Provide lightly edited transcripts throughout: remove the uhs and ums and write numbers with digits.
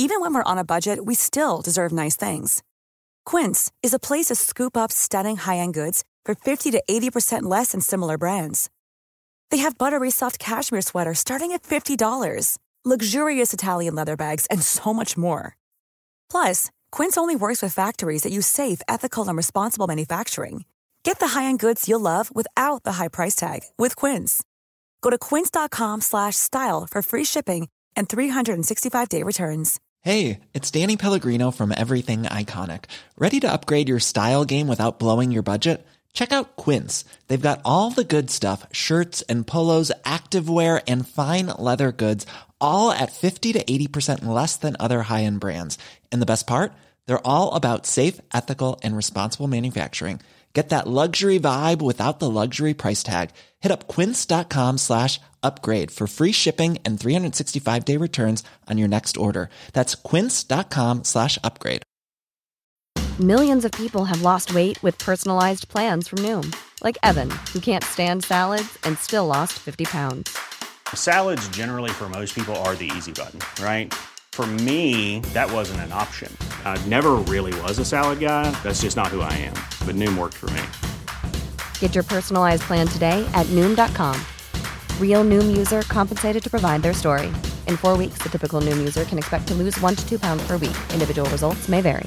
Even when we're on a budget, we still deserve nice things. Quince is a place to scoop up stunning high-end goods for 50 to 80% less than similar brands. They have buttery soft cashmere sweaters starting at $50, luxurious Italian leather bags, and so much more. Plus, Quince only works with factories that use safe, ethical, and responsible manufacturing. Get the high-end goods you'll love without the high price tag with Quince. Go to quince.com/style for free shipping and 365-day returns. Hey, it's Danny Pellegrino from Everything Iconic. Ready to upgrade your style game without blowing your budget? Check out Quince. They've got all the good stuff, shirts and polos, activewear, and fine leather goods, all at 50 to 80% less than other high-end brands. And the best part? They're all about safe, ethical, and responsible manufacturing. Get that luxury vibe without the luxury price tag. Hit up quince.com/upgrade for free shipping and 365-day returns on your next order. That's quince.com/upgrade. Millions of people have lost weight with personalized plans from Noom. Like Evan, who can't stand salads and still lost 50 pounds. Salads generally for most people are the easy button, right? For me, that wasn't an option. I never really was a salad guy. That's just not who I am. But Noom worked for me. Get your personalized plan today at Noom.com. Real Noom user compensated to provide their story. In 4 weeks, the typical Noom user can expect to lose 1 to 2 pounds per week. Individual results may vary.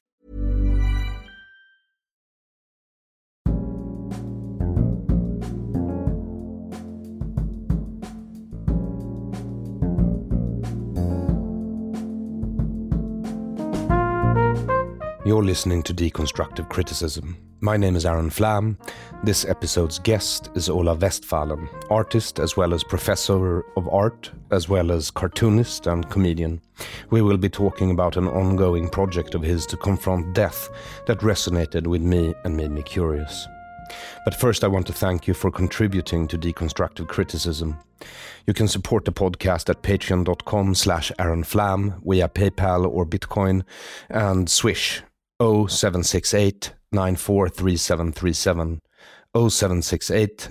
You're listening to Deconstructive Criticism. My name is Aaron Flam. This episode's guest is Ola Westphalen, artist as well as professor of art, as well as cartoonist and comedian. We will be talking about an ongoing project of his to confront death that resonated with me and made me curious. But first I want to thank you for contributing to Deconstructive Criticism. You can support the podcast at patreon.com/AaronFlam via PayPal or Bitcoin and Swish 0768 943737 0768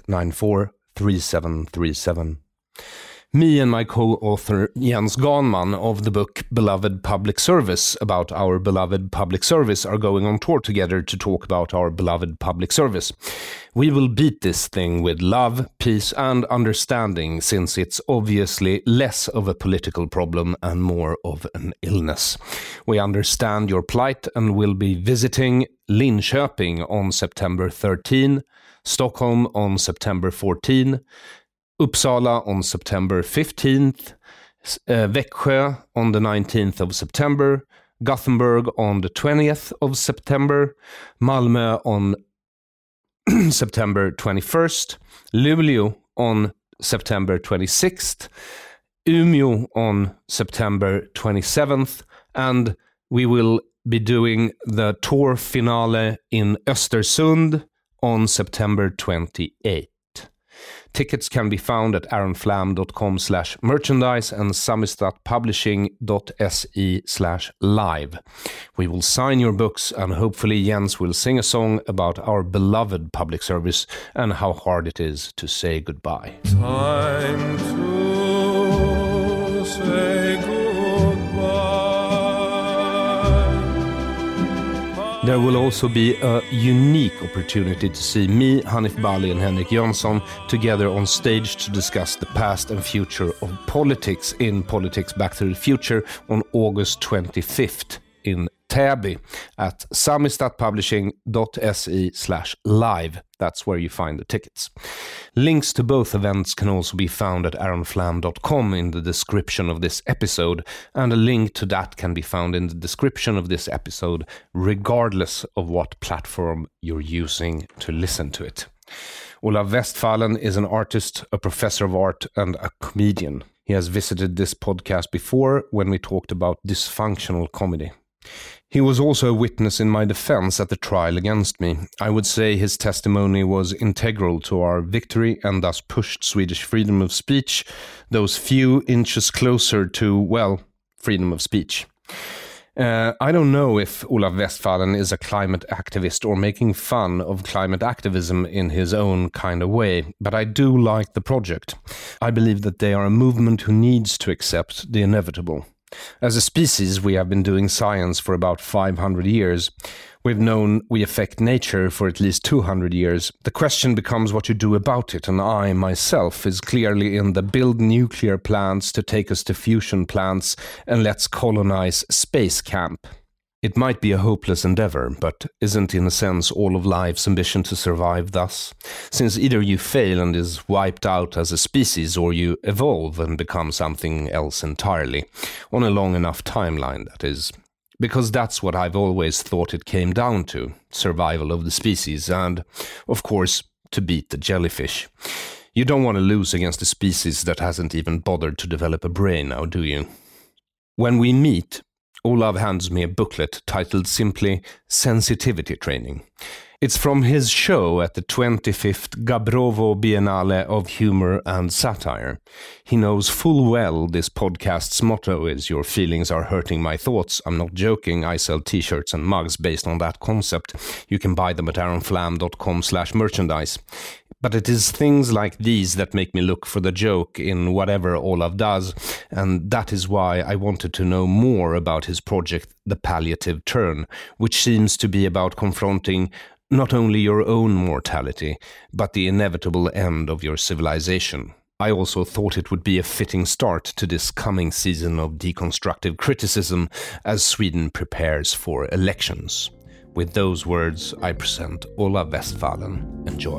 943737. Me and my co-author Jens Ganman of the book Beloved Public Service about our beloved public service are going on tour together to talk about our beloved public service. We will beat this thing with love, peace and understanding, since it's obviously less of a political problem and more of an illness. We understand your plight and will be visiting Linköping on September 13, Stockholm on September 14, Uppsala on September 15th, Växjö on the 19th of September, Gothenburg on the 20th of September, Malmö on September 21st, Luleå on September 26th, Umeå on September 27th, and we will be doing the tour finale in Östersund on September 28th. Tickets can be found at aaronflam.com/merchandise and samistatpublishing.se/live. We will sign your books and hopefully Jens will sing a song about our beloved public service and how hard it is to say goodbye. Time to say goodbye. There will also be a unique opportunity to see me, Hanif Bali and Henrik Jönsson together on stage to discuss the past and future of politics in Politics Back to the Future on August 25th in Täby at samistatpublishing.se/live. That's where you find the tickets. Links to both events can also be found at aaronflam.com in the description of this episode, and a link to that can be found in the description of this episode, regardless of what platform you're using to listen to it. Ola Westphalen is an artist, a professor of art, and a comedian. He has visited this podcast before when we talked about dysfunctional comedy. He was also a witness in my defense at the trial against me. I would say his testimony was integral to our victory and thus pushed Swedish freedom of speech those few inches closer to, well, freedom of speech. I don't know if Ola Westphalen is a climate activist or making fun of climate activism in his own kind of way, but I do like the project. I believe that they are a movement who needs to accept the inevitable. As a species, we have been doing science for about 500 years. We've known we affect nature for at least 200 years. The question becomes what you do about it, and I, myself, is clearly in the build nuclear plants to take us to fusion plants and let's colonize space camp. It might be a hopeless endeavor, but isn't in a sense all of life's ambition to survive thus? Since either you fail and is wiped out as a species, or you evolve and become something else entirely, on a long enough timeline, that is. Because that's what I've always thought it came down to, survival of the species, and, of course, to beat the jellyfish. You don't want to lose against a species that hasn't even bothered to develop a brain now, do you? When we meet, Olav hands me a booklet titled simply Sensitivity Training. It's from his show at the 25th Gabrovo Biennale of Humor and Satire. He knows full well this podcast's motto is "Your feelings are hurting my thoughts." I'm not joking, I sell t-shirts and mugs based on that concept. You can buy them at aronflam.com/merchandise. But it is things like these that make me look for the joke in whatever Olav does, and that is why I wanted to know more about his project, The Palliative Turn, which seems to be about confronting not only your own mortality, but the inevitable end of your civilization. I also thought it would be a fitting start to this coming season of deconstructive criticism as Sweden prepares for elections. With those words, I present Olav Westphalen. Enjoy.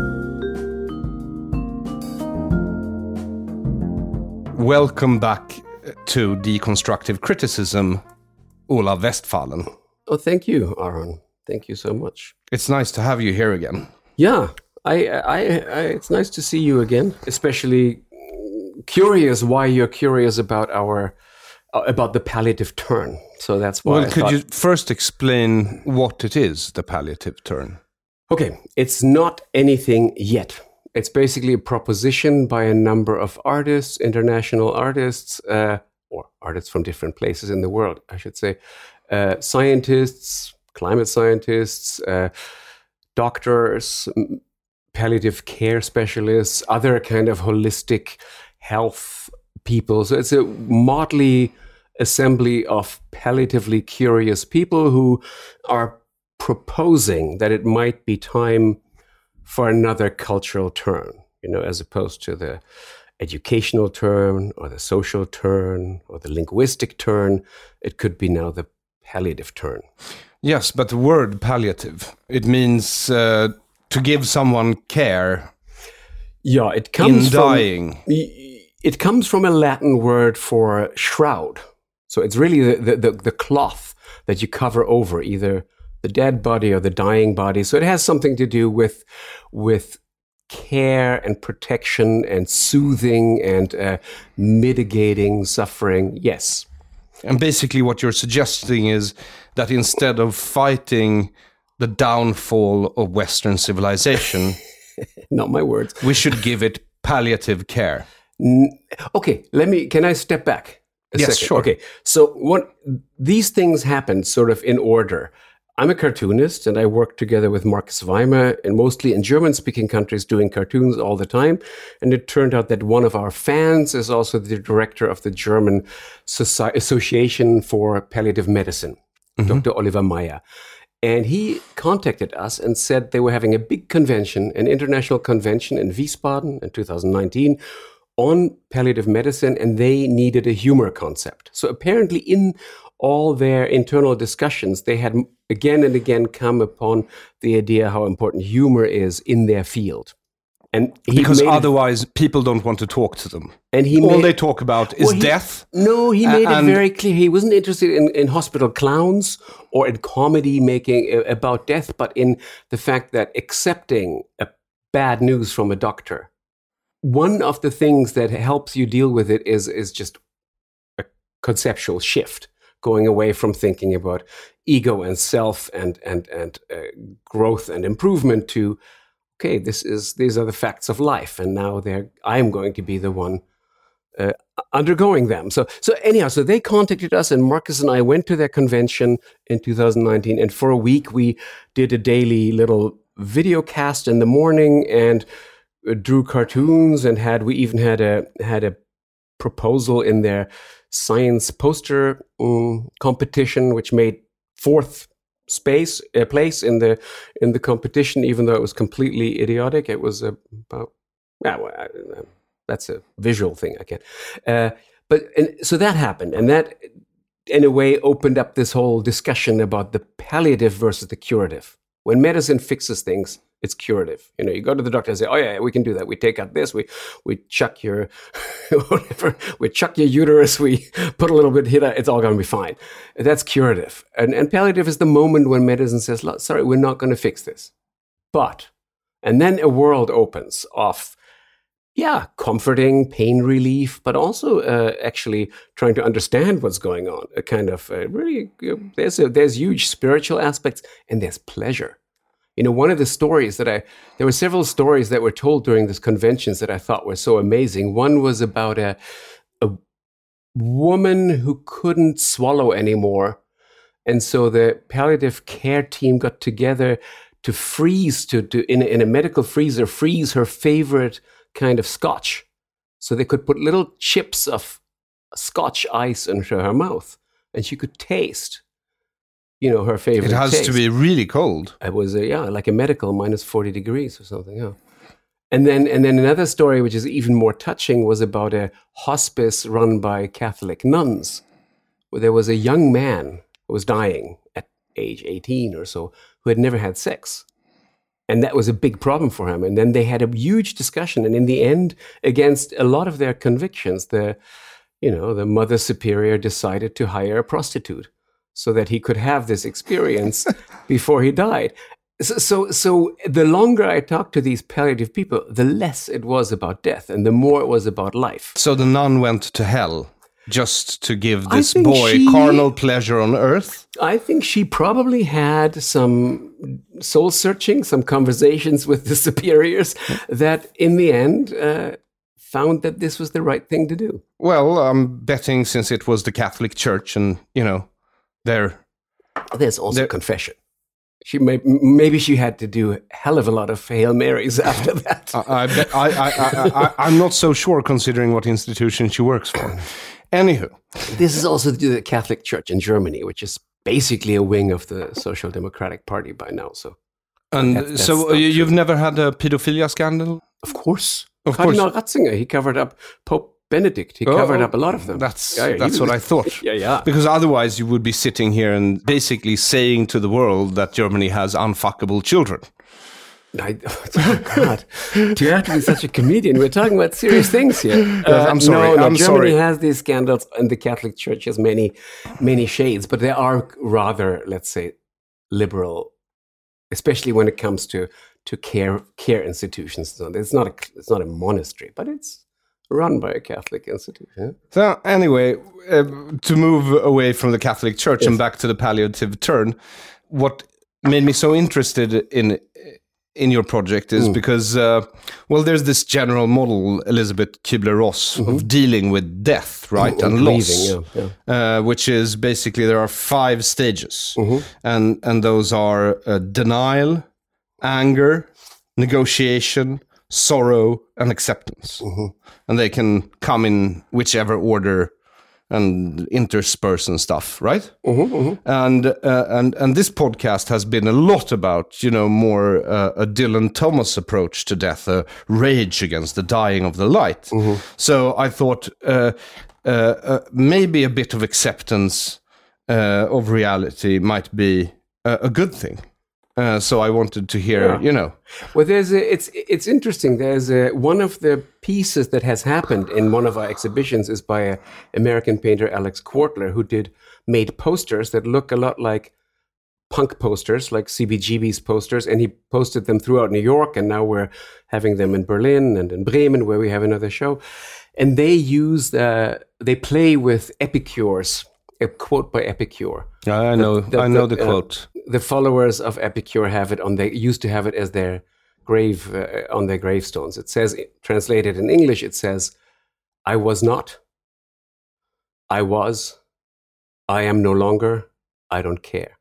Welcome back to Deconstructive Criticism, Olav Westphalen. Oh, thank you, Aron. Thank you so much. It's nice to have you here again. Yeah, it's nice to see you again. Especially curious why you're curious about about the palliative turn. So that's why. Well, could you first explain what it is, the palliative turn? Okay, it's not anything yet. It's basically a proposition by a number of artists, international artists, or artists from different places in the world, I should say, scientists, climate scientists, doctors, palliative care specialists, other kind of holistic health people. So it's a motley assembly of palliatively curious people who are proposing that it might be time for another cultural turn, as opposed to the educational turn or the social turn or the linguistic turn. It could be now the palliative turn. Yes, but the word palliative, it means to give someone care. Yeah, it comes in dying. It comes from a Latin word for shroud. So it's really the cloth that you cover over either the dead body or the dying body. So it has something to do with care and protection and soothing and mitigating suffering. Yes. And basically what you're suggesting is that instead of fighting the downfall of Western civilization, not my words, we should give it palliative care. Okay, can I step back a yes, second? Sure. Okay, so these things happen sort of in order. I'm a cartoonist, and I work together with Marcus Weimer, and mostly in German-speaking countries doing cartoons all the time. And it turned out that one of our fans is also the director of the German Association for Palliative Medicine, Dr. Oliver Meyer. And he contacted us and said they were having a big convention, an international convention in Wiesbaden in 2019 on palliative medicine, and they needed a humor concept. So apparently in all their internal discussions, they had again and again come upon the idea how important humor is in their field. And because otherwise people don't want to talk to them. And all they talk about is death. No, he made it very clear. He wasn't interested in hospital clowns or in comedy making about death, but in the fact that accepting a bad news from a doctor, one of the things that helps you deal with it is just a conceptual shift, going away from thinking about ego and self and growth and improvement to, okay, these are the facts of life, and now I'm going to be the one undergoing them. So anyhow, so they contacted us, and Marcus and I went to their convention in 2019, and for a week we did a daily little video cast in the morning and drew cartoons, and we even had a proposal in their science poster competition, which made fourth place in the competition, even though it was completely idiotic. It was about that's a visual thing I can't. So that happened, and that in a way opened up this whole discussion about the palliative versus the curative. When medicine fixes things, it's curative. You go to the doctor and say, "Oh yeah, we can do that. We take out this. We chuck your whatever. We chuck your uterus. We put a little bit here. It's all going to be fine." That's curative. And palliative is the moment when medicine says, "Sorry, we're not going to fix this." And then a world opens of comforting, pain relief, but also actually trying to understand what's going on. A kind of really, there's huge spiritual aspects, and there's pleasure. One of the stories there were several stories that were told during these conventions that I thought were so amazing. One was about a woman who couldn't swallow anymore, and so the palliative care team got together to freeze, in a medical freezer, freeze her favorite kind of scotch, so they could put little chips of scotch ice into her mouth, and she could taste, her favorite. It has taste. To be really cold. It was like a medical minus 40 degrees or something. Yeah. And then another story, which is even more touching, was about a hospice run by Catholic nuns, where there was a young man who was dying at age 18 or so, who had never had sex. And that was a big problem for him. And then they had a huge discussion. And in the end, against a lot of their convictions, the Mother Superior decided to hire a prostitute so that he could have this experience before he died. So the longer I talked to these palliative people, the less it was about death and the more it was about life. So the nun went to hell just to give this boy carnal pleasure on earth? I think she probably had some soul searching, some conversations with the superiors that in the end found that this was the right thing to do. Well, I'm betting since it was the Catholic Church and, there's also confession. Maybe she had to do a hell of a lot of Hail Marys after that. I'm not so sure considering what institution she works for. Anywho. This is also the Catholic Church in Germany, which is basically a wing of the Social Democratic Party by now. That's you've never had a pedophilia scandal? Of course. Cardinal Ratzinger, he covered up Pope Benedict. He covered up a lot of them. That's what I thought. Yeah. Because otherwise you would be sitting here and basically saying to the world that Germany has unfuckable children. Oh God! Do you have to be such a comedian? We're talking about serious things here. I'm sorry. No, I'm Germany sorry. has these scandals, and the Catholic Church has many, many shades. But they are rather, let's say, liberal, especially when it comes to care institutions. So it's not a monastery, but it's run by a Catholic institution. So anyway, to move away from the Catholic Church and back to the palliative turn, what made me so interested in your project is because, there's this general model, Elizabeth Kubler-Ross, of dealing with death, right, and loss, which is basically there are 5 stages, and those are denial, anger, negotiation, sorrow, and acceptance, and they can come in whichever order and intersperse and stuff, right? And this podcast has been a lot about, more a Dylan Thomas approach to death, a rage against the dying of the light. So I thought maybe a bit of acceptance of reality might be a good thing. So I wanted to hear, Well, it's interesting. There's one of the pieces that has happened in one of our exhibitions is by an American painter, Alex Kwartler, who made posters that look a lot like punk posters, like CBGB's posters, and he posted them throughout New York, and now we're having them in Berlin and in Bremen, where we have another show. And they play with Epicures, a quote by Epicure. I know the quote. The followers of Epicure used to have it as their grave on their gravestones. It says, translated in English, it says, "I was not, I was, I am no longer, I don't care."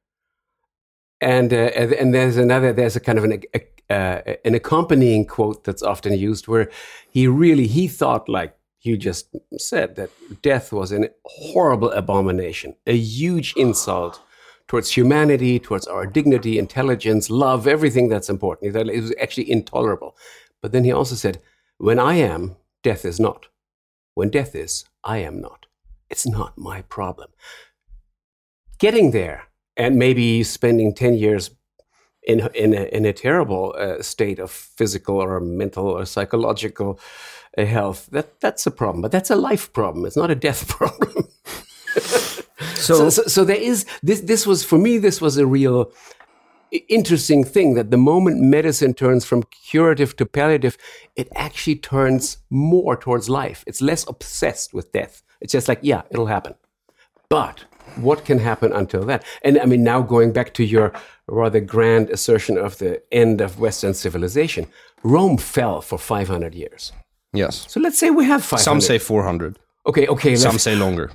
And there's a kind of an accompanying quote that's often used where he thought like you just said, that death was a horrible abomination, a huge insult towards humanity, towards our dignity, intelligence, love, everything that's important. That it was actually intolerable. But then he also said, when I am, death is not. When death is, I am not. It's not my problem. Getting there and maybe spending 10 years in a terrible state of physical or mental or psychological health, that's a problem. But that's a life problem. It's not a death problem. So there is this was, for me, this was a real interesting thing, that the moment medicine turns from curative to palliative, it actually turns more towards life. It's less obsessed with death. It's just like, yeah, it'll happen. But what can happen until that? And I mean, now going back to your rather grand assertion of the end of Western civilization, Rome fell for 500 years. Yes. So let's say we have 500. Some say 400. Okay. Some say longer.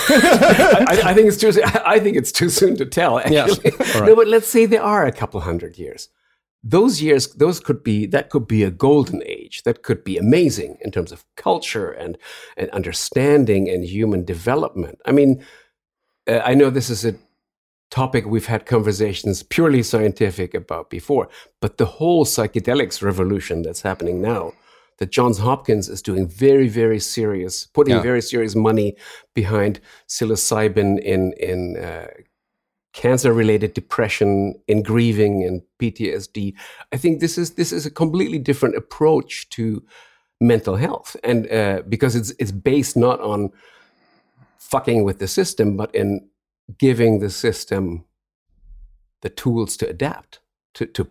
I think it's too soon to tell, actually. Yes. Right. No, but let's say there are a couple hundred years. Those years, that could be a golden age. That could be amazing in terms of culture and understanding and human development. I mean, I know this is a topic we've had conversations purely scientific about before, but the whole psychedelics revolution that's happening now, that Johns Hopkins is doing very, very serious, putting very serious money behind psilocybin in cancer-related depression, in grieving and PTSD. I think this is a completely different approach to mental health, and because it's based not on fucking with the system, but in giving the system the tools to adapt. To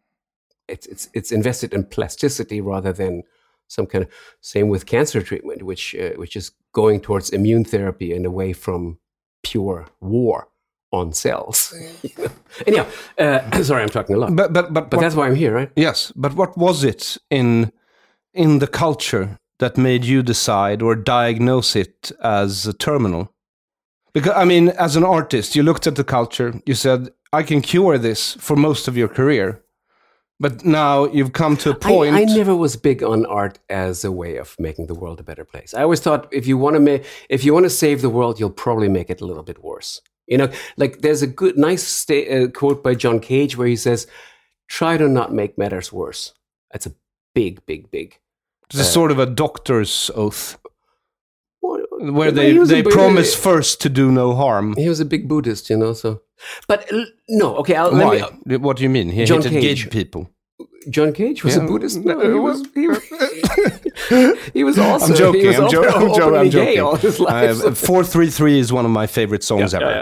it's invested in plasticity rather than some kind of, same with cancer treatment, which is going towards immune therapy and away from pure war on cells. Anyhow, sorry, I'm talking a lot. But that's why I'm here, right? Yes, but what was it in the culture that made you decide or diagnose it as a terminal? Because, I mean, as an artist, you looked at the culture, you said, I can cure this for most of your career. But now you've come to a point... I never was big on art as a way of making the world a better place. I always thought if you want to save the world, you'll probably make it a little bit worse. You know, like there's a nice quote by John Cage where he says, try to not make matters worse. That's a big. It's a sort of a doctor's oath. Where Well, they promise first to do no harm. He was a big Buddhist, you know, so... But no, okay, Why? What do you mean? He John hated Cage. gay people. John Cage was a Buddhist? No, he was also... I'm joking, he was I'm openly gay joking. all his life. 433 is one of my favorite songs ever.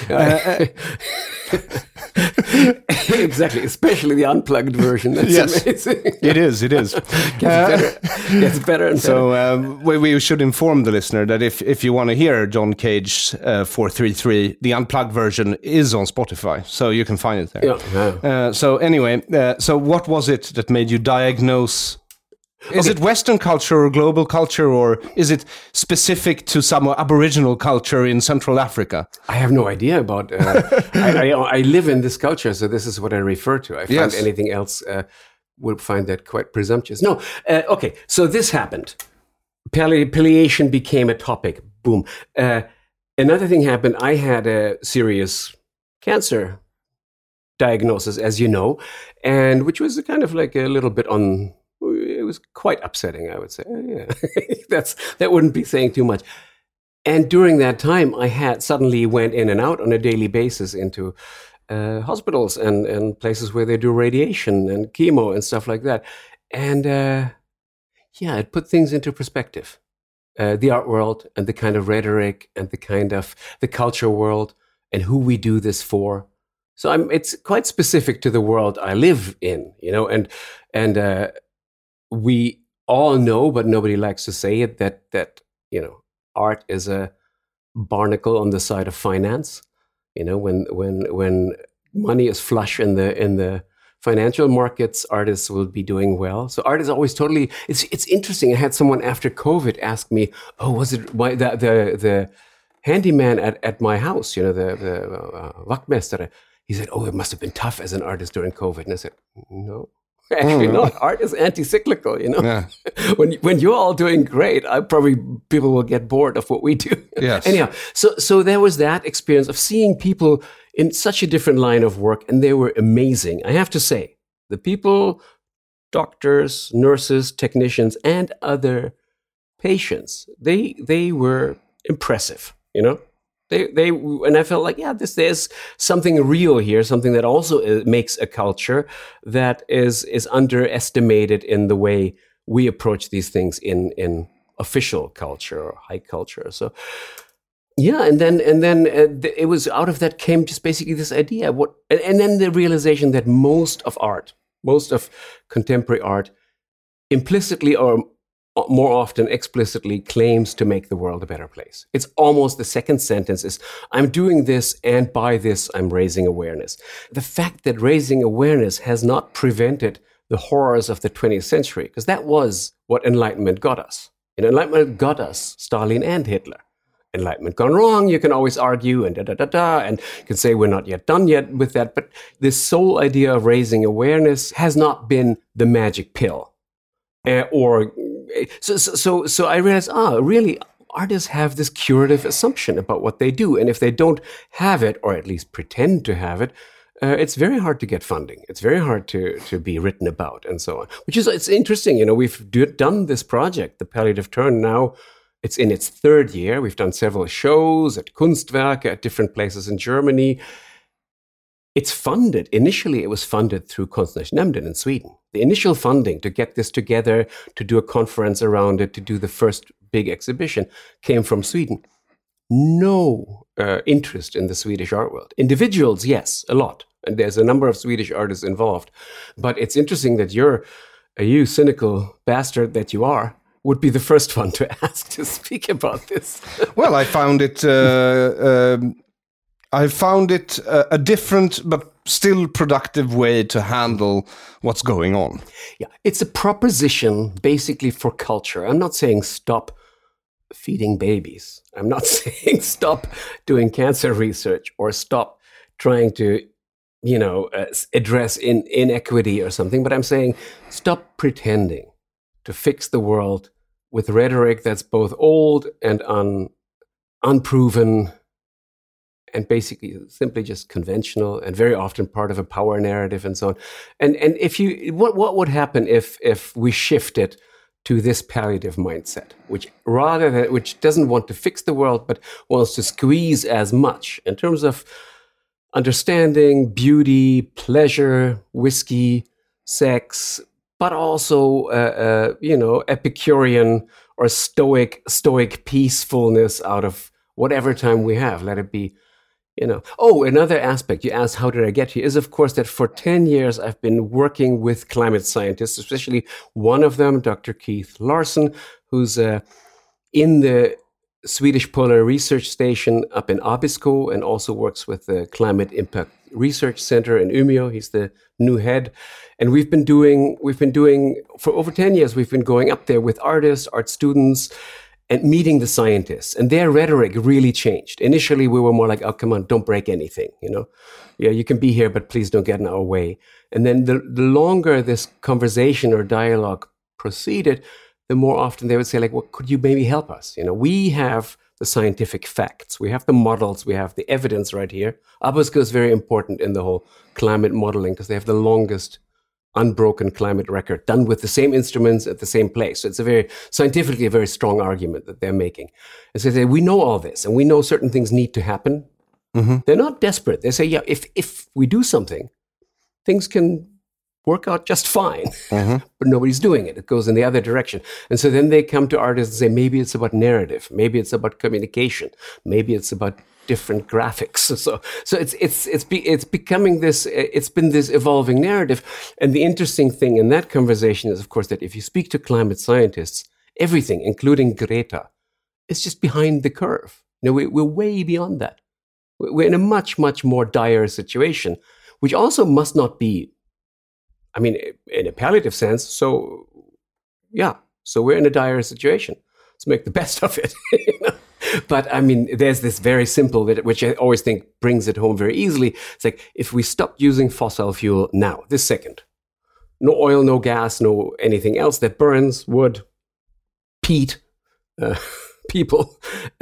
Exactly, especially the unplugged version. That's amazing. It is. Gets better and better. So we should inform the listener that if you want to hear John Cage's 433, the unplugged version is on Spotify, so you can find it there. So anyway, so what was it that made you diagnose? Is it Western culture or global culture, or is it specific to some Aboriginal culture in Central Africa? I have no idea about... I live in this culture, so this is what I refer to. I find anything else would find that quite presumptuous. No, okay, so this happened. Palliation became a topic. Boom. Another thing happened. I had a serious cancer diagnosis, as you know, and which was kind of like a little bit on... It was quite upsetting, I would say. Yeah. That wouldn't be saying too much. And during that time, I suddenly went in and out on a daily basis into hospitals and places where they do radiation and chemo and stuff like that. And it put things into perspective. The art world and the kind of rhetoric and the kind of the culture world and who we do this for. So it's quite specific to the world I live in, you know, and we all know, but nobody likes to say it, that you know, art is a barnacle on the side of finance. You know, when money is flush in the financial markets, artists will be doing well. So art is always totally. It's interesting. I had someone after COVID ask me, "Oh, was it why the handyman at my house? You know, the vaktmästare." He said, "Oh, it must have been tough as an artist during COVID." And I said, "No." Actually not. Art is anti-cyclical, Yeah. when you're all doing great, people will get bored of what we do. Yes. Anyhow, so there was that experience of seeing people in such a different line of work, and they were amazing. I have to say, the people, doctors, nurses, technicians, and other patients, they were impressive, They and I felt like, there's something real here, something that also makes a culture that is underestimated in the way we approach these things in official culture or high culture. So, and then it was out of that came just basically this idea. And then the realization that most of contemporary art, implicitly or more often explicitly, claims to make the world a better place. It's almost the second sentence is, I'm doing this, and by this, I'm raising awareness. The fact that raising awareness has not prevented the horrors of the 20th century, because that was what Enlightenment got us. And Enlightenment got us Stalin and Hitler. Enlightenment gone wrong, you can always argue and and you can say we're not yet done yet with that. But this sole idea of raising awareness has not been the magic pill. So I realized, really, artists have this curative assumption about what they do. And if they don't have it, or at least pretend to have it, it's very hard to get funding. It's very hard to be written about and so on, it's interesting. We've done this project, The Palliative Turn, now. It's in its third year. We've done several shows at Kunstwerke, at different places in Germany. It's funded. Initially, it was funded through Konstnärsnämnden in Sweden. The initial funding to get this together, to do a conference around it, to do the first big exhibition, came from Sweden. No interest in the Swedish art world. Individuals, yes, a lot. And there's a number of Swedish artists involved. But it's interesting that you cynical bastard that you are, would be the first one to ask to speak about this. Well, I found it a different but still productive way to handle what's going on. Yeah, it's a proposition basically for culture. I'm not saying stop feeding babies. I'm not saying stop doing cancer research or stop trying to, address inequity or something. But I'm saying stop pretending to fix the world with rhetoric that's both old and unproven, and basically simply just conventional, and very often part of a power narrative and so on. And what would happen if we shifted to this palliative mindset, which doesn't want to fix the world, but wants to squeeze as much in terms of understanding, beauty, pleasure, whiskey, sex, but also, Epicurean or stoic peacefulness out of whatever time we have. Let it be, Oh, another aspect you asked, how did I get here, is of course that for 10 years I've been working with climate scientists, especially one of them, Dr. Keith Larson, who's in the Swedish Polar Research Station up in Abisko, and also works with the Climate Impact Research Center in Umeå. He's the new head. And we've been doing for over 10 years, we've been going up there with artists, art students, and meeting the scientists. And their rhetoric really changed. Initially, we were more like, oh, come on, don't break anything, Yeah, you can be here, but please don't get in our way. And then the longer this conversation or dialogue proceeded, the more often they would say, like, well, could you maybe help us? We have the scientific facts. We have the models. We have the evidence right here. Abisko is very important in the whole climate modeling because they have the longest unbroken climate record done with the same instruments at the same place. So it's scientifically a very strong argument that they're making. And so they say, we know all this and we know certain things need to happen. Mm-hmm. They're not desperate. They say, yeah, if we do something, things can work out just fine, mm-hmm. but nobody's doing it. It goes in the other direction. And so then they come to artists and say, maybe it's about narrative. Maybe it's about communication. Maybe it's about different graphics. So it's becoming this, it's been this evolving narrative. And the interesting thing in that conversation is, of course, that if you speak to climate scientists, everything, including Greta, is just behind the curve. We're way beyond that. We're in a much, much more dire situation, which also must not be, in a palliative sense. So we're in a dire situation. Let's make the best of it. But there's this very simple, which I always think brings it home very easily. It's like, if we stop using fossil fuel now, this second, no oil, no gas, no anything else that burns, wood, peat, people.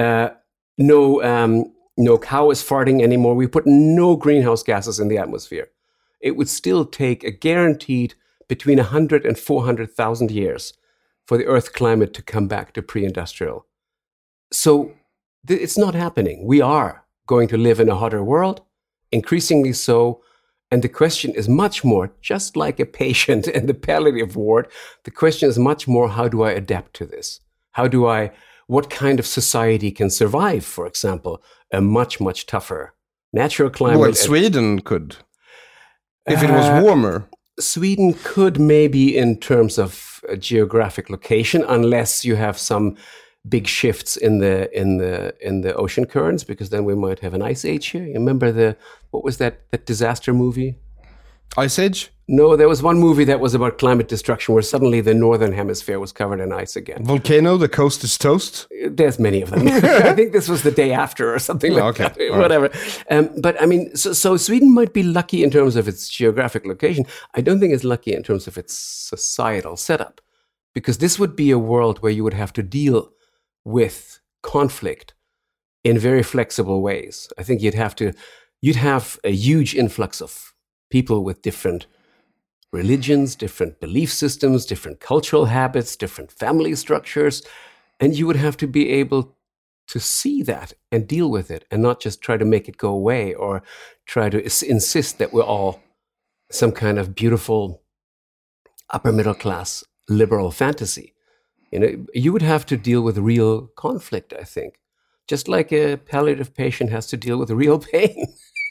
No cow is farting anymore. We put no greenhouse gases in the atmosphere. It would still take a guaranteed between 100 and 400,000 years for the Earth climate to come back to pre-industrial. So it's not happening. We are going to live in a hotter world, increasingly so. And the question is much more, just like a patient in the palliative ward, the question is much more, how do I adapt to this? What kind of society can survive, for example, a much, much tougher natural climate? Well, Sweden could, if it was warmer. Sweden could, maybe in terms of geographic location, unless you have some big shifts in the ocean currents, because then we might have an ice age here. You remember what was that disaster movie? Ice Age? No, there was one movie that was about climate destruction where suddenly the northern hemisphere was covered in ice again. Volcano, The Coast is Toast? There's many of them. I think this was The Day After or something like that. All whatever. Right. But I mean, so Sweden might be lucky in terms of its geographic location. I don't think it's lucky in terms of its societal setup, because this would be a world where you would have to deal with conflict in very flexible ways. I think you'd have a huge influx of people with different religions, different belief systems, different cultural habits, different family structures. And you would have to be able to see that and deal with it and not just try to make it go away or try to insist that we're all some kind of beautiful upper middle class liberal fantasy. You would have to deal with real conflict, I think, just like a palliative patient has to deal with real pain.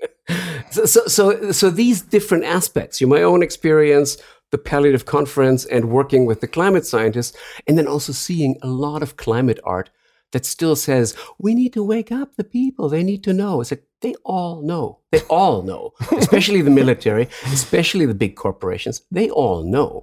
So these different aspects, my own experience, the palliative conference, and working with the climate scientists, and then also seeing a lot of climate art that still says, we need to wake up the people. They need to know. It's like, they all know. They all know, especially the military, especially the big corporations. They all know.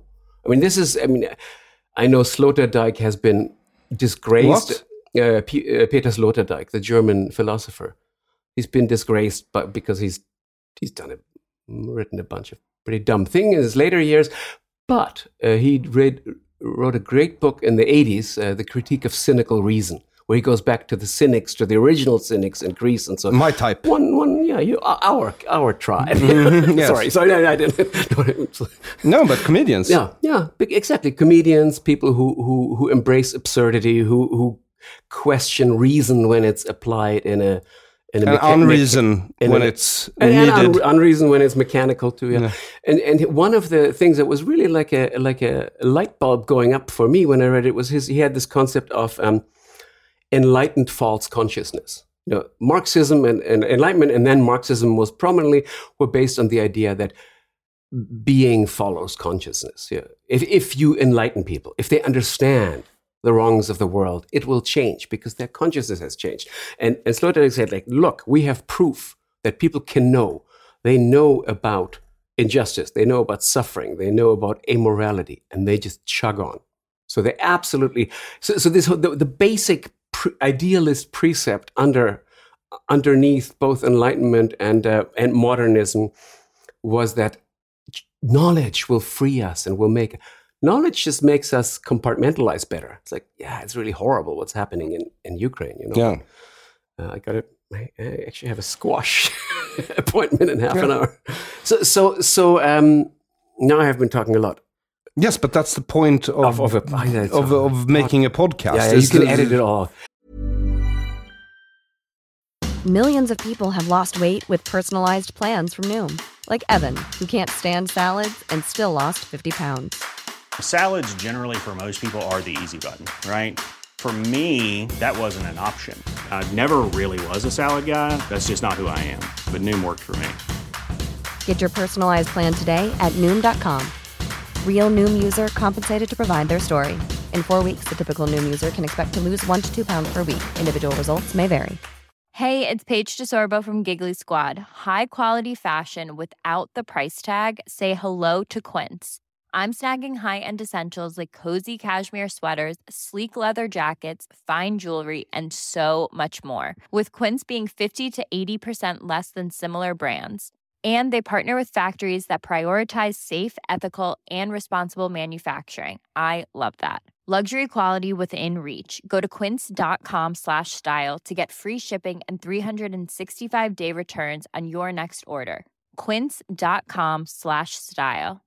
I know Sloterdijk has been disgraced. Peter Sloterdijk, the German philosopher. He's been disgraced because he's written a bunch of pretty dumb things in his later years. But he wrote a great book in the 80s, The Critique of Cynical Reason, where he goes back to the cynics, to the original cynics in Greece and so. My type. Our tribe. Yes. Sorry, I didn't. No, but comedians. Yeah, exactly. Comedians, people who embrace absurdity, who question reason when it's applied in a unreason when it's needed. Unreason when it's mechanical too. Yeah. And one of the things that was really like a light bulb going up for me when I read it was he had this concept of enlightened false consciousness. Marxism and Enlightenment, and then Marxism most prominently, were based on the idea that being follows consciousness. Yeah. If you enlighten people, if they understand the wrongs of the world, it will change because their consciousness has changed. And Sloterdijk said, look, we have proof that people can know. They know about injustice. They know about suffering. They know about amorality, and they just chug on. So they absolutely. So this the basic idealist precept underneath both Enlightenment and modernism was that knowledge will free us and will make. Knowledge just makes us compartmentalize better. It's like, it's really horrible what's happening in Ukraine. Yeah. I actually have a squash appointment in half an hour. So now I have been talking a lot. Yes, but that's the point of making a podcast. Yeah, you can edit it all. Millions of people have lost weight with personalized plans from Noom. Like Evan, who can't stand salads and still lost 50 pounds. Salads generally for most people are the easy button, right? For me, that wasn't an option. I never really was a salad guy. That's just not who I am. But Noom worked for me. Get your personalized plan today at Noom.com. Real Noom user compensated to provide their story. In 4 weeks, the typical Noom user can expect to lose 1 to 2 pounds per week. Individual results may vary. Hey, it's Paige DeSorbo from Giggly Squad. High quality fashion without the price tag. Say hello to Quince. I'm snagging high-end essentials like cozy cashmere sweaters, sleek leather jackets, fine jewelry, and so much more. With Quince being 50 to 80% less than similar brands. And they partner with factories that prioritize safe, ethical, and responsible manufacturing. I love that. Luxury quality within reach. Go to quince.com/style to get free shipping and 365-day returns on your next order. Quince.com/style.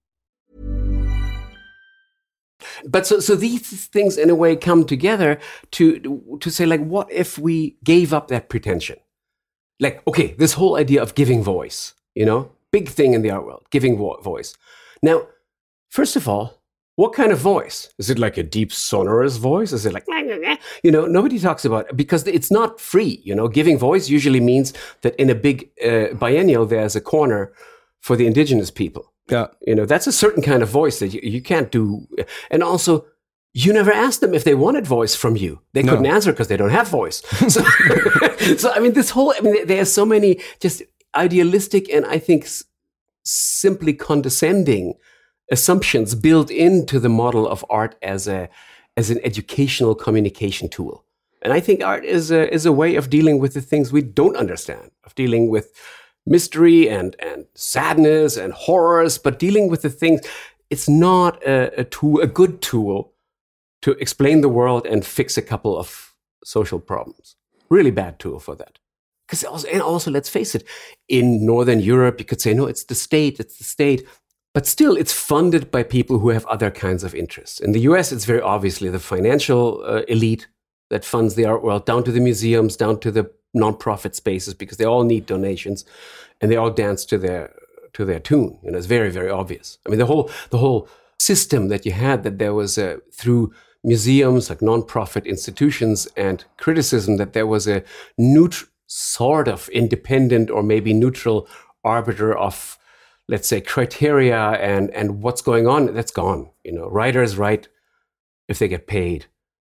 But so these things in a way come together to say, like, what if we gave up that pretension? Like, okay, this whole idea of giving voice, big thing in the art world, giving voice. Now, first of all, what kind of voice? Is it like a deep sonorous voice? Is it like, nobody talks about it because it's not free. Giving voice usually means that in a big biennial, there's a corner for the indigenous people. Yeah. That's a certain kind of voice that you can't do. And also, you never asked them if they wanted voice from you. They couldn't answer because they don't have voice. So, there are so many just idealistic and I think simply condescending assumptions built into the model of art as an educational communication tool. And I think art is a way of dealing with the things we don't understand, of dealing with mystery and sadness and horrors, but dealing with the things. It's not a good tool to explain the world and fix a couple of social problems. Really bad tool for that. And also, let's face it, in Northern Europe, you could say, no, it's the state. But still, it's funded by people who have other kinds of interests. In the US, it's very obviously the financial elite that funds the art world, down to the museums, down to the nonprofit spaces, because they all need donations and they all dance to their tune. It's very, very obvious. I mean, the whole system that you had, that there was through museums, like nonprofit institutions, and criticism, that there was a sort of independent or maybe neutral arbiter of, let's say, criteria and what's going on, that's gone. Writers write if they get paid.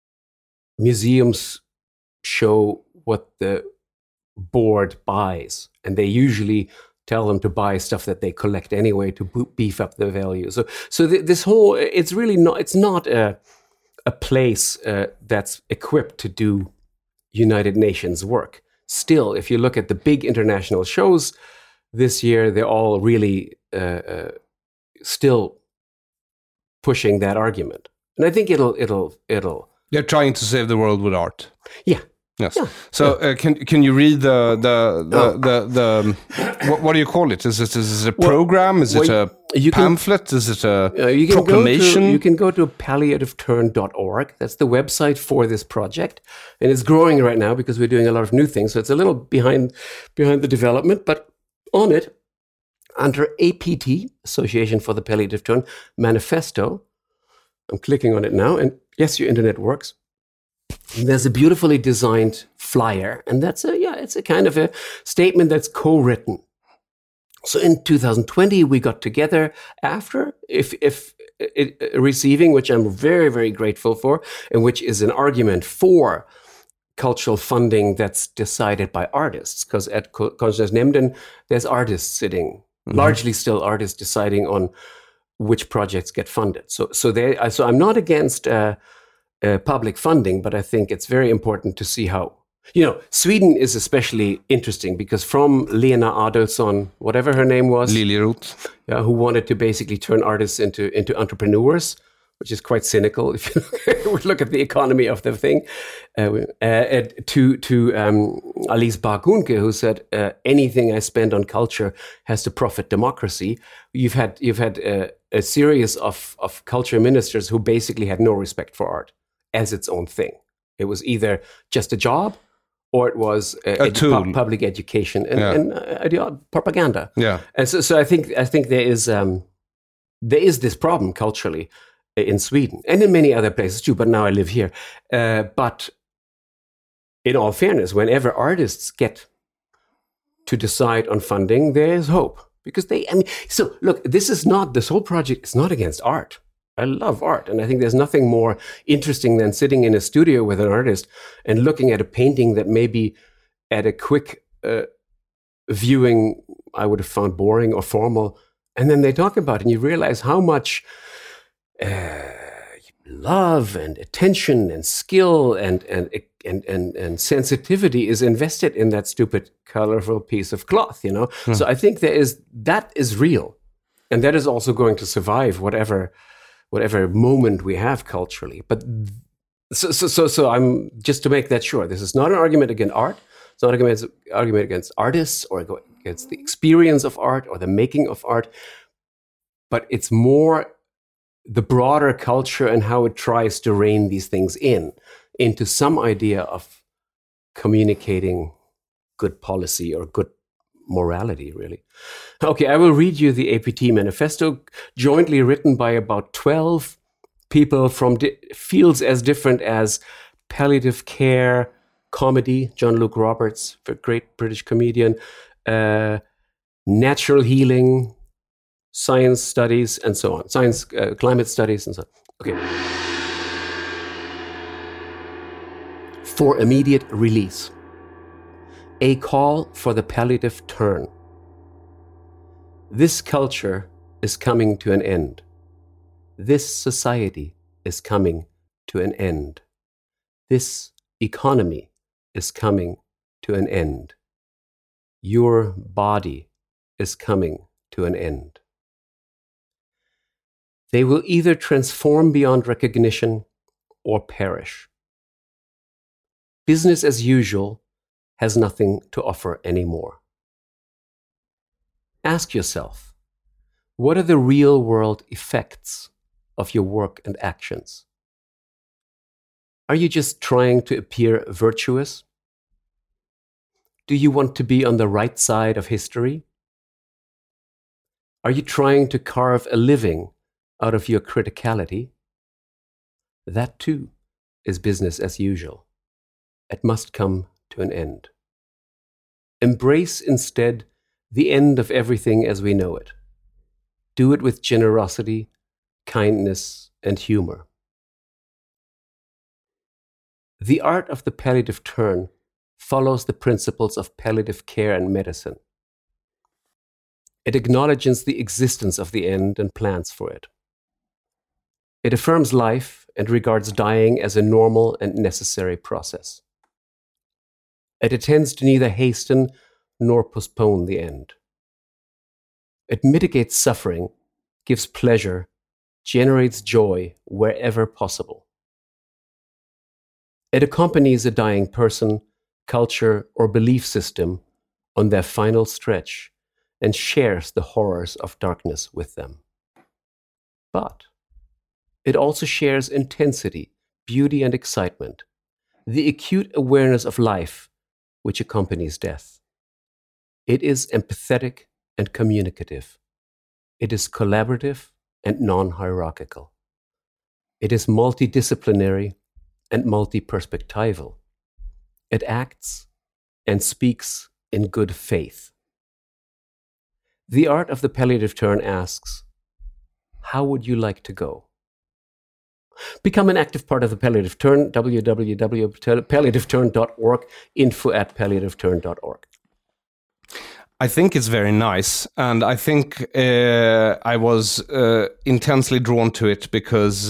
Museums show what the board buys, and they usually tell them to buy stuff that they collect anyway to beef up the value. So this whole, it's really not, it's not a place that's equipped to do United Nations work. Still, if you look at the big international shows this year, they're all really still pushing that argument. And I think it'll. They're trying to save the world with art. Yeah. Yes. Yeah. So can you read the what do you call it? Is it a program? Is it a pamphlet? Is it a proclamation? You can go to palliativeturn.org. That's the website for this project, and it's growing right now because we're doing a lot of new things. So it's a little behind the development, but on it, under APT, Association for the Palliative Turn Manifesto. I'm clicking on it now, and yes, your internet works. There's a beautifully designed flyer, and it's a kind of a statement that's co-written. So in 2020, we got together after receiving, which I'm very, very grateful for, and which is an argument for cultural funding that's decided by artists. Because at Konstnärsnämnden, there's artists sitting, largely still artists deciding on which projects get funded. So I'm not against public funding, but I think it's very important to see how, Sweden is especially interesting because from Lena Adelsohn, whatever her name was, Liljeroth, who wanted to basically turn artists into entrepreneurs, which is quite cynical if you look at the economy of the thing, to Alice Bah Kuhnke, who said, anything I spend on culture has to profit democracy. You've had a series of culture ministers who basically had no respect for art as its own thing. It was either just a job, or it was a tool. Public education and propaganda. Yeah, and so I think there is this problem culturally in Sweden and in many other places too. But now I live here. But in all fairness, whenever artists get to decide on funding, there is hope because So look, this whole project is not against art. I love art, and I think there's nothing more interesting than sitting in a studio with an artist and looking at a painting that maybe at a quick viewing I would have found boring or formal, and then they talk about it, and you realize how much love and attention and skill and and sensitivity is invested in that stupid colorful piece of cloth, So I think that is real, and that is also going to survive whatever moment we have culturally. But so I'm just to make that sure. This is not an argument against art. It's not an argument against artists or against the experience of art or the making of art, but it's more the broader culture and how it tries to rein these things into some idea of communicating good policy or good morality, really. Okay, I will read you the APT manifesto, jointly written by about 12 people from fields as different as palliative care, comedy, John Luke Roberts, a great British comedian, natural healing, science studies, and so on. Science, climate studies, and so on. Okay. For immediate release. A call for the palliative turn. This culture is coming to an end. This society is coming to an end. This economy is coming to an end. Your body is coming to an end. They will either transform beyond recognition or perish. Business as usual has nothing to offer anymore. Ask yourself, what are the real-world effects of your work and actions? Are you just trying to appear virtuous? Do you want to be on the right side of history? Are you trying to carve a living out of your criticality? That too is business as usual. It must come to an end. Embrace instead the end of everything as we know it. Do it with generosity, kindness, and humor. The art of the palliative turn follows the principles of palliative care and medicine. It acknowledges the existence of the end and plans for it. It affirms life and regards dying as a normal and necessary process. It intends to neither hasten nor postpone the end. It mitigates suffering, gives pleasure, generates joy wherever possible. It accompanies a dying person, culture, or belief system on their final stretch and shares the horrors of darkness with them. But it also shares intensity, beauty, and excitement, the acute awareness of life which accompanies death. It is empathetic and communicative. It is collaborative and non-hierarchical. It is multidisciplinary and multi-perspectival. It acts and speaks in good faith. The art of the palliative turn asks, how would you like to go? Become an active part of the Palliative Turn, www.palliativeturn.org, info@palliativeturn.org. I think it's very nice, and I think I was intensely drawn to it because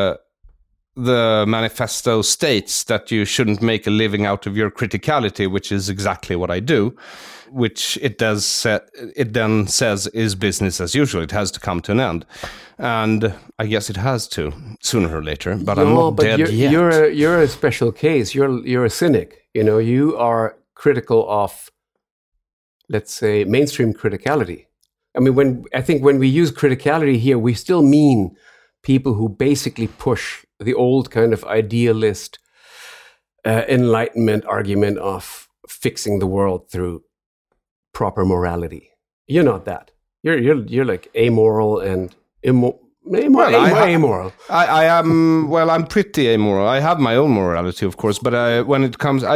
the manifesto states that you shouldn't make a living out of your criticality, which is exactly what I do, which it then says is business as usual. It has to come to an end. And I guess it has to, sooner or later, but I'm not dead yet. You're a special case. You're a cynic. You are critical of, let's say, mainstream criticality. I mean, when we use criticality here, we still mean people who basically push the old kind of idealist Enlightenment argument of fixing the world through proper morality. You're not that. You're like amoral and amoral. I am. Well, I'm pretty amoral. I have my own morality, of course, but when it comes,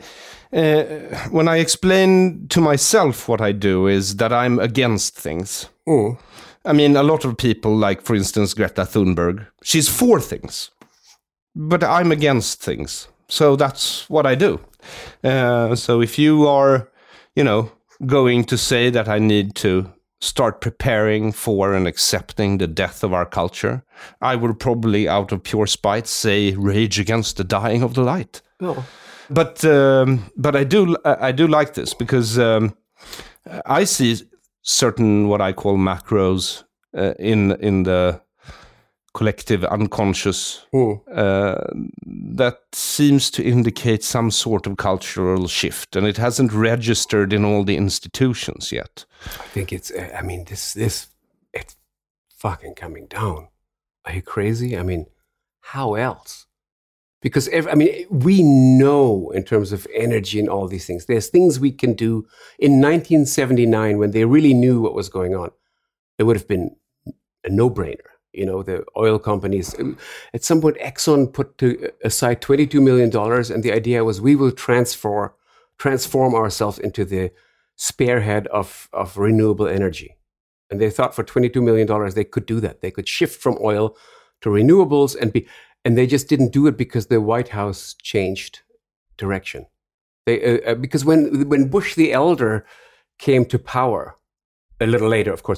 when I explain to myself what I do is that I'm against things. Mm. I mean, a lot of people, like for instance Greta Thunberg, she's for things, but I'm against things. So that's what I do. So if you are, going to say that I need to start preparing for and accepting the death of our culture, I would probably, out of pure spite, say rage against the dying of the light. Oh. but I do like this because I see certain what I call macros in the collective unconscious that seems to indicate some sort of cultural shift, and it hasn't registered in all the institutions yet. I think it's. I mean, this it's fucking coming down. Are you crazy? I mean, how else? Because we know in terms of energy and all these things, there's things we can do. In 1979, when they really knew what was going on, it would have been a no-brainer. You know, the oil companies, at some point, Exxon put aside $22 million, and the idea was we will transform ourselves into the spearhead of renewable energy. And they thought for $22 million, they could do that. They could shift from oil to renewables and they just didn't do it because the White House changed direction. Because when Bush the Elder came to power, a little later, of course,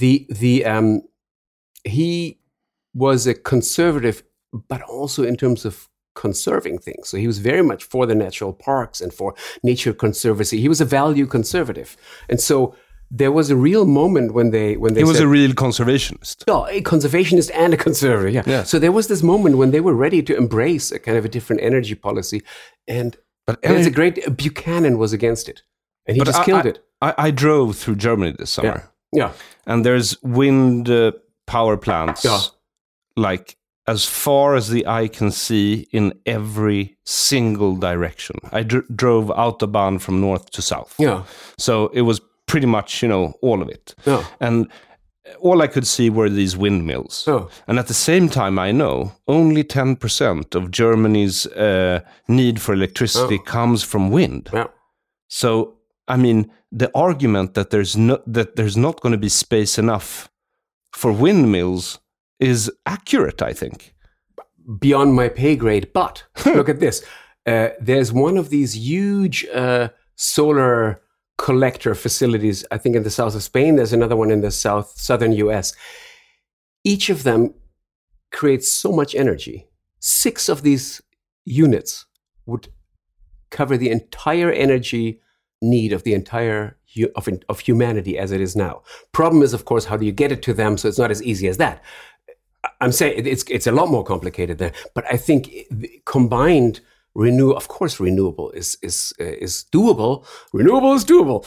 he was a conservative, but also in terms of conserving things. So he was very much for the natural parks and for nature conservancy. He was a value conservative, and so there was a real moment when they he was a real conservationist. No, a conservationist and a conservative. Yeah. So there was this moment when they were ready to embrace a kind of a different energy policy, and it's a great. Buchanan was against it, and he just killed it. I drove through Germany this summer. Yeah. And there's wind power plants like as far as the eye can see in every single direction. I drove Autobahn from north to south. Yeah. So it was pretty much, all of it. Yeah. And all I could see were these windmills. Oh. And at the same time, I know only 10% of Germany's need for electricity comes from wind. Yeah. So, I mean, the argument that there's not going to be space enough for windmills is accurate, I think. Beyond my pay grade, but look at this. There's one of these huge solar collector facilities, I think in the south of Spain. There's another one in the southern US. Each of them creates so much energy. 6 of these units would cover the entire energy need of the entire of humanity as it is now. Problem is, of course, how do you get it to them? So it's not as easy as that. I'm saying it's a lot more complicated there. But I think combined renewable is doable. Renewable is doable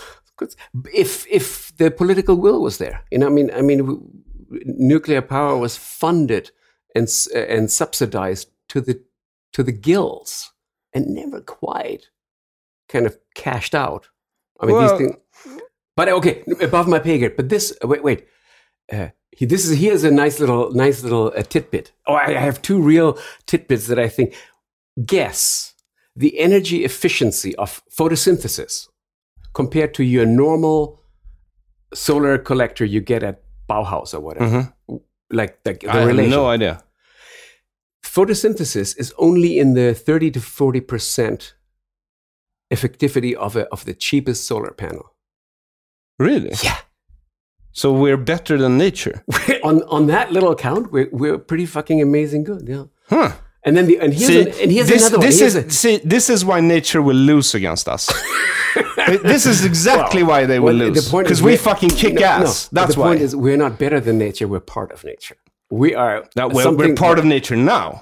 if the political will was there. I mean, nuclear power was funded and subsidized to the gills and never quite kind of cashed out. I mean, these things. But okay, above my pay grade. But this, wait. Here's a nice little tidbit. I have 2 real tidbits that I think. Guess the energy efficiency of photosynthesis compared to your normal solar collector you get at Bauhaus or whatever. Mm-hmm. Like the relation. I have no idea. Photosynthesis is only in the 30 to 40% effectivity of the cheapest solar panel. Really? Yeah. So we're better than nature. on that little count, we're pretty fucking amazing good. Yeah. Huh. And then here's another one. This is why nature will lose against us. This is exactly why they will lose. Because we fucking kick ass. No, That's why. The point is, we're not better than nature. We're part of nature. We are. We're part of nature now.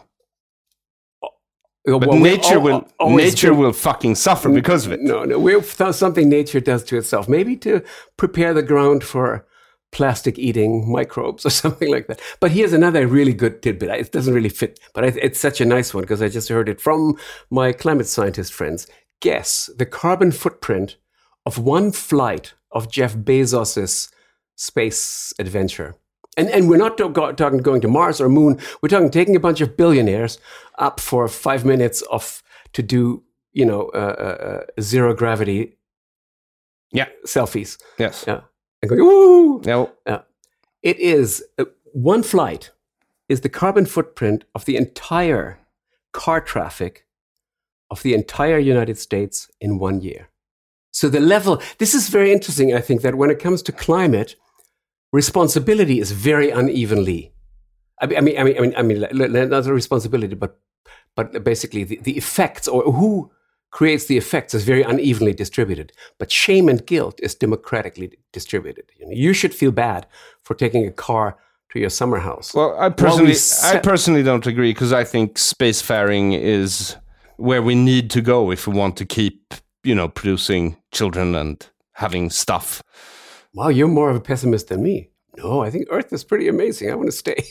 But nature will fucking suffer because of it. No, we're something nature does to itself. Maybe to prepare the ground for plastic-eating microbes or something like that. But here's another really good tidbit. It doesn't really fit, but it's such a nice one because I just heard it from my climate scientist friends. Guess the carbon footprint of one flight of Jeff Bezos's space adventure. And we're not talking going to Mars or Moon. We're talking taking a bunch of billionaires up for 5 minutes to do, zero gravity selfies. Yes. Yeah. And going, ooh! No. It is, one flight is the carbon footprint of the entire car traffic of the entire United States in 1 year. So this is very interesting, I think, that when it comes to climate, responsibility is very unevenly. I mean, not the responsibility, but basically the effects, or who creates the effects is very unevenly distributed. But shame and guilt is democratically distributed. You should feel bad for taking a car to your summer house. Well, I personally don't agree, because I think spacefaring is where we need to go if we want to keep, producing children and having stuff. Wow, you're more of a pessimist than me. No, I think Earth is pretty amazing. I want to stay.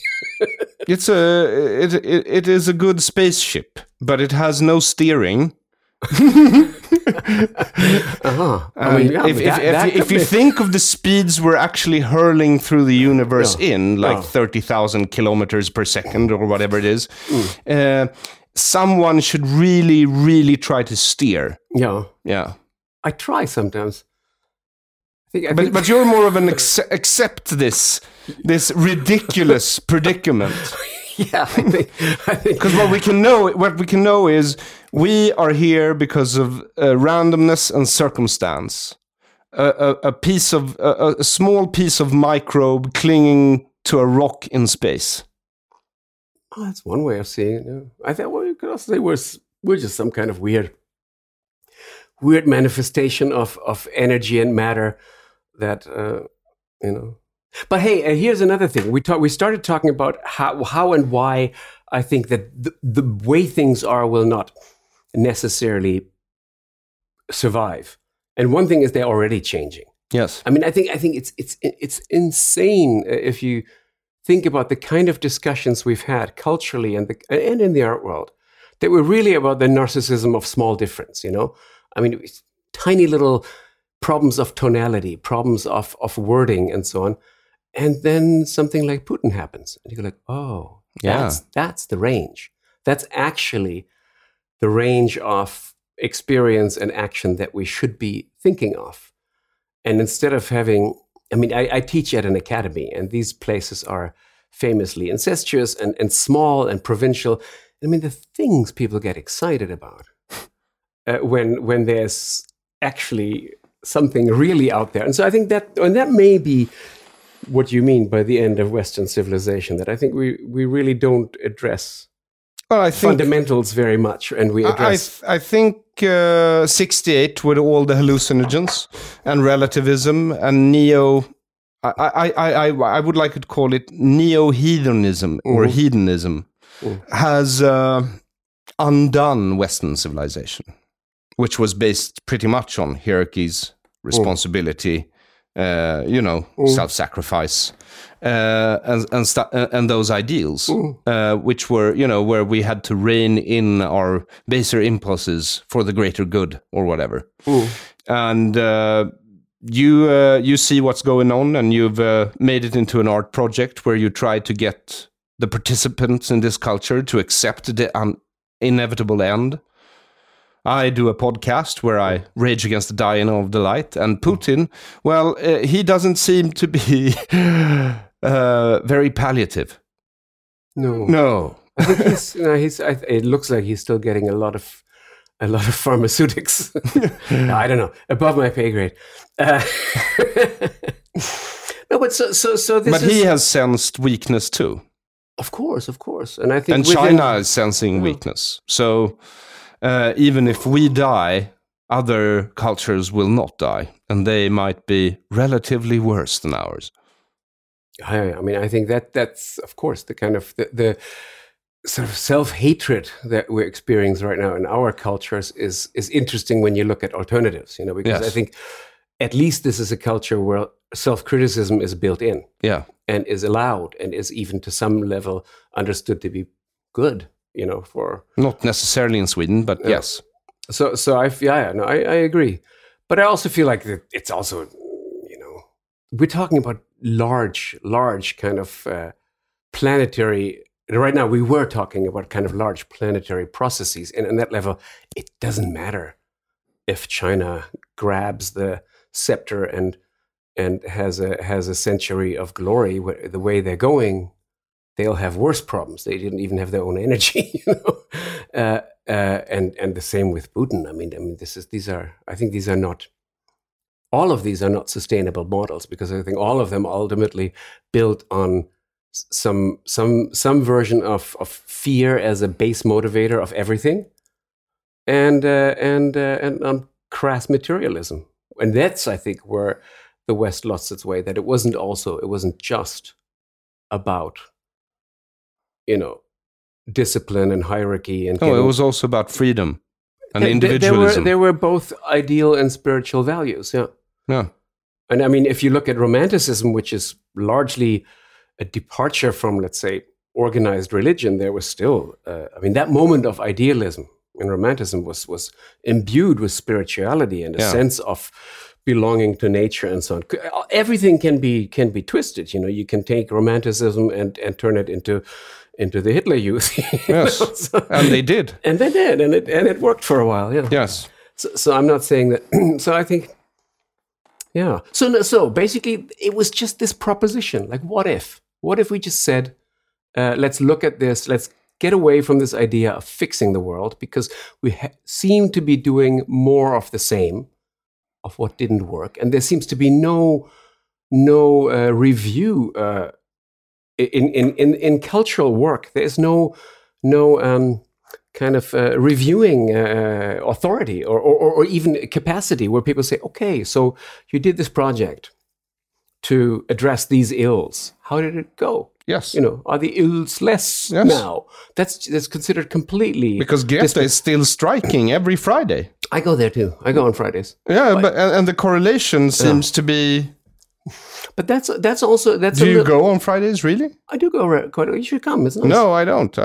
It is a good spaceship, but it has no steering. If you think of the speeds we're actually hurling through the universe 30,000 kilometers per second or whatever it is, someone should really, really try to steer. Yeah. I try sometimes. But you're more of an accept this ridiculous predicament. Yeah, I think because what we can know is we are here because of randomness and circumstance. A small piece of microbe clinging to a rock in space. Oh, that's one way of seeing it. Yeah. I thought, well, you could also say we're just some kind of weird manifestation of energy and matter that But hey, here's another thing. We started talking about how and why I think that the way things are will not necessarily survive. And one thing is they're already changing. Yes. I mean, I think it's insane if you think about the kind of discussions we've had culturally and in the art world that were really about the narcissism of small difference. I mean, it's tiny little problems of tonality, problems of wording, and so on. And then something like Putin happens. And you go like, oh, that's the range. That's actually the range of experience and action that we should be thinking of. And instead of having, I teach at an academy, and these places are famously incestuous and small and provincial. The things people get excited about when there's actually something really out there. And so I think that may be what you mean by the end of Western civilization, that I think we really don't address fundamentals very much, and we address... I think 68 with all the hallucinogens and relativism and I would like to call it neo-hedonism or hedonism has undone Western civilization, which was based pretty much on hierarchies, responsibility, self-sacrifice, and those ideals, which were, where we had to rein in our baser impulses for the greater good or whatever. And you see what's going on, and you've made it into an art project where you try to get the participants in this culture to accept the inevitable end. I do a podcast where I rage against the dying of the light, and Putin, well, he doesn't seem to be very palliative. No. I think it looks like he's still getting a lot of pharmaceutics. I don't know, above my pay grade. No, but so this. But he has sensed weakness too. Of course, and I think China is sensing weakness. So. Even if we die, other cultures will not die, and they might be relatively worse than ours. I think that's of course the kind of the sort of self-hatred that we're experiencing right now in our cultures is interesting when you look at alternatives. Because I think at least this is a culture where self-criticism is built in, and is allowed, and is even to some level understood to be good. For not necessarily in Sweden, but yes. So I agree, but I also feel like that it's also, we're talking about large kind of planetary. Right now, we were talking about kind of large planetary processes, and on that level, it doesn't matter if China grabs the scepter and has a century of glory. The way they're going, they'll have worse problems. They didn't even have their own energy, and the same with Putin. All of these are not sustainable models, because I think all of them ultimately built on some version of fear as a base motivator of everything, and crass materialism. And that's, I think, where the West lost its way, that it wasn't just about, discipline and hierarchy. And it was also about freedom and individualism. There were both ideal and spiritual values, yeah. Yeah. And I mean, if you look at Romanticism, which is largely a departure from, let's say, organized religion, there was still, that moment of idealism in Romanticism was imbued with spirituality and a sense of belonging to nature and so on. Everything can be twisted. You can take Romanticism and turn it into the Hitler Youth. Yes, and they did. And they did, and it worked for a while. Yeah. Yes. So I'm not saying that. So I think, yeah. So basically, it was just this proposition. Like, what if? What if we just said, let's look at this. Let's get away from this idea of fixing the world, because we seem to be doing more of the same, of what didn't work, and there seems to be no review in cultural work. There is no kind of reviewing authority or even capacity where people say, okay, so you did this project to address these ills. How did it go? Yes. Are the ills less now? That's considered completely... Because Greta is still striking every Friday. I go there too. I go on Fridays. Yeah, but the correlation seems to be... But that's also... Do you go on Fridays, really? I do go quite... You should come, it's nice. No, I don't.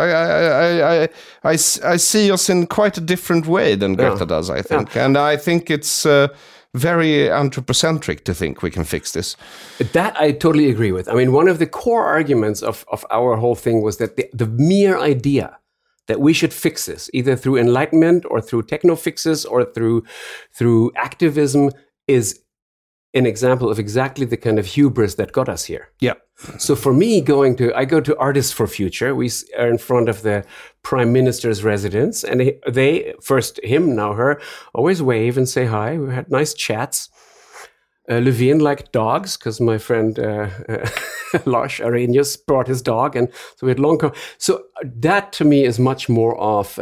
I see us in quite a different way than Greta does, I think. Yeah. And I think it's... very anthropocentric to think we can fix this. That I totally agree with. I mean, one of the core arguments of our whole thing was that the mere idea that we should fix this, either through enlightenment or through techno fixes or through activism, is an example of exactly the kind of hubris that got us here. Yeah. So for me, I go to Artists for Future. We are in front of the Prime Minister's residence, and they first him, now her, always wave and say hi. We had nice chats. Levin liked dogs because my friend Lars Arrhenius brought his dog, and so we had long. So that to me is much more of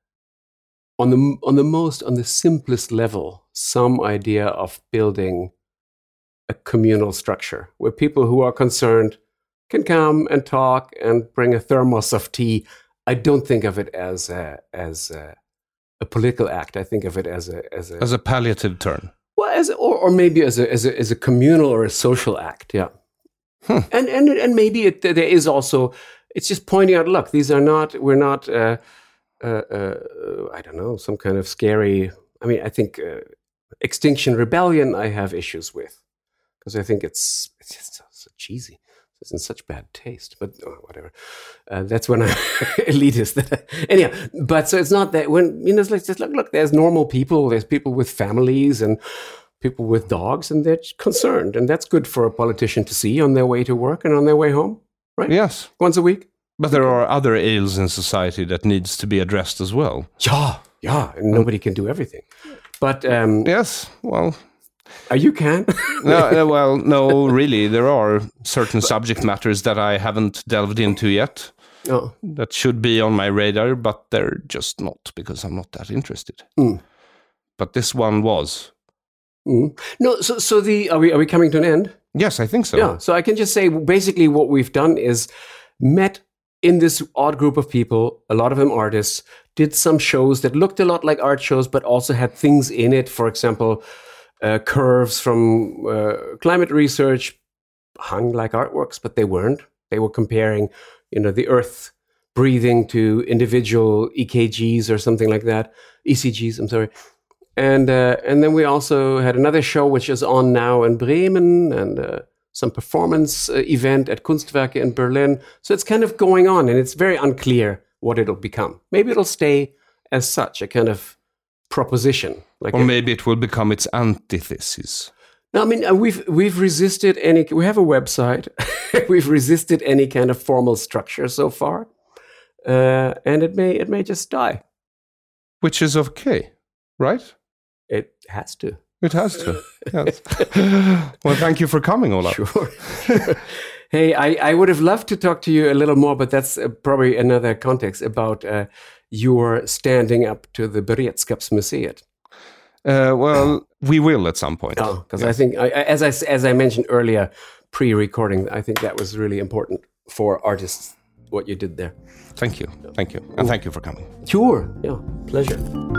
on the simplest level, some idea of building a communal structure where people who are concerned can come and talk and bring a thermos of tea. I don't think of it as a political act. I think of it as a palliative turn. Well, or maybe as a communal or a social act. Yeah, and maybe there is also. It's just pointing out. Look, these are not. We're not. I don't know, some kind of scary. I mean, I think Extinction Rebellion. I have issues with. Because I think it's just so cheesy. It's in such bad taste, but whatever. That's when I'm elitist. Anyhow, but so it's not that when, it's like, just look, there's normal people, there's people with families and people with dogs, and they're concerned. And that's good for a politician to see on their way to work and on their way home, right? Yes. Once a week. But there are other ills in society that needs to be addressed as well. Yeah, and nobody can do everything. But yes, well... You can? No, really. There are certain subject matters that I haven't delved into yet that should be on my radar, but they're just not, because I'm not that interested. But this one was. No, so are we coming to an end? Yes, I think so. Yeah, so I can just say basically what we've done is met in this odd group of people, a lot of them artists, did some shows that looked a lot like art shows, but also had things in it. For example, curves from climate research hung like artworks, but they weren't. They were comparing, the Earth breathing to individual EKGs or something like that. ECGs, I'm sorry. And then we also had another show which is on now in Bremen, and some performance event at Kunstwerke in Berlin. So it's kind of going on, and it's very unclear what it'll become. Maybe it'll stay as such, a kind of proposition. Or maybe it will become its antithesis. No, I mean, we've resisted any... We have a website. We've resisted any kind of formal structure so far. And it may just die. Which is okay, right? It has to. It has to, yes. Well, thank you for coming, Olaf. Sure. Hey, I would have loved to talk to you a little more, but that's probably another context about your standing up to the Beredskapsmuseet. Well, we will at some point. Because I think, as I mentioned earlier, pre-recording, I think that was really important for artists, what you did there. Thank you. And thank you for coming. Sure, yeah, pleasure.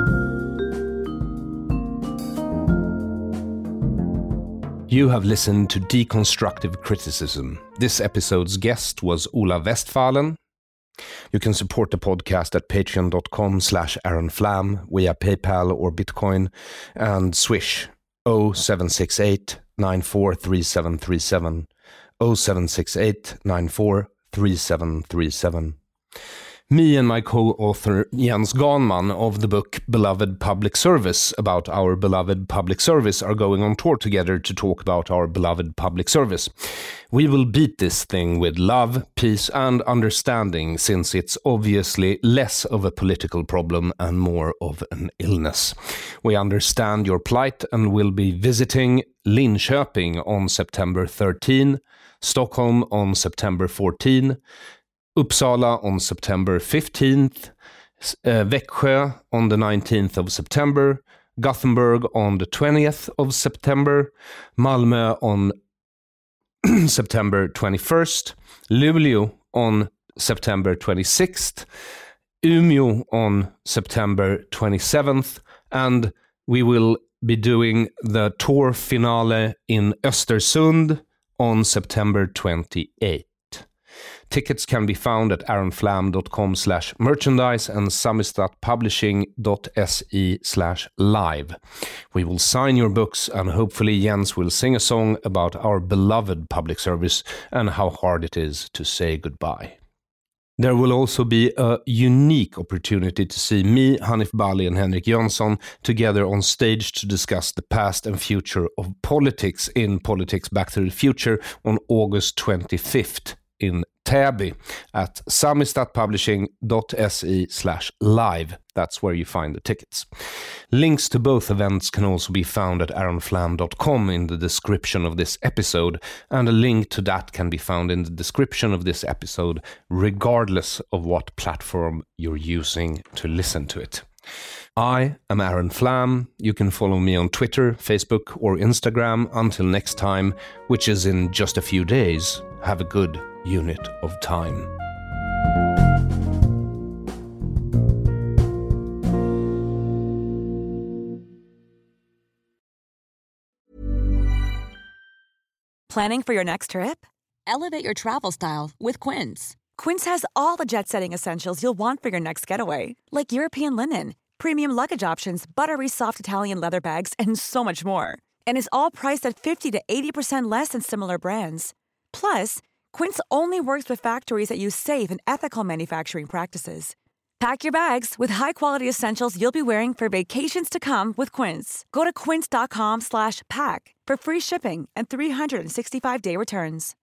You have listened to Deconstructive Criticism. This episode's guest was Ola Westphalen. You can support the podcast at patreon.com/AaronFlam via PayPal or Bitcoin and Swish 0768 943737 0768 943737. Me and my co-author Jens Ganman of the book Beloved Public Service about our beloved public service are going on tour together to talk about our beloved public service. We will beat this thing with love, peace and understanding, since it's obviously less of a political problem and more of an illness. We understand your plight and will be visiting Linköping on September 13, Stockholm on September 14, Uppsala on September 15th, Växjö on the 19th of September, Gothenburg on the 20th of September, Malmö on September 21st, Luleå on September 26th, Umeå on September 27th, and we will be doing the tour finale in Östersund on September 28th. Tickets can be found at aronflam.com/merchandise and samistatpublishing.se/live. We will sign your books, and hopefully Jens will sing a song about our beloved public service and how hard it is to say goodbye. There will also be a unique opportunity to see me, Hanif Bali and Henrik Jönsson together on stage to discuss the past and future of politics in Politics Back to the Future on August 25th in Täby at samistatpublishing.se/live. That's where you find the tickets. Links to both events can also be found at aronflam.com in the description of this episode, and a link to that can be found in the description of this episode, regardless of what platform you're using to listen to it. I am Aron Flam. You can follow me on Twitter, Facebook, or Instagram. Until next time, which is in just a few days, have a good unit of time. Planning for your next trip? Elevate your travel style with Quince. Quince has all the jet-setting essentials you'll want for your next getaway, like European linen, premium luggage options, buttery soft Italian leather bags, and so much more. And is all priced at 50 to 80% less than similar brands. Plus, Quince only works with factories that use safe and ethical manufacturing practices. Pack your bags with high-quality essentials you'll be wearing for vacations to come with Quince. Go to quince.com/pack for free shipping and 365-day returns.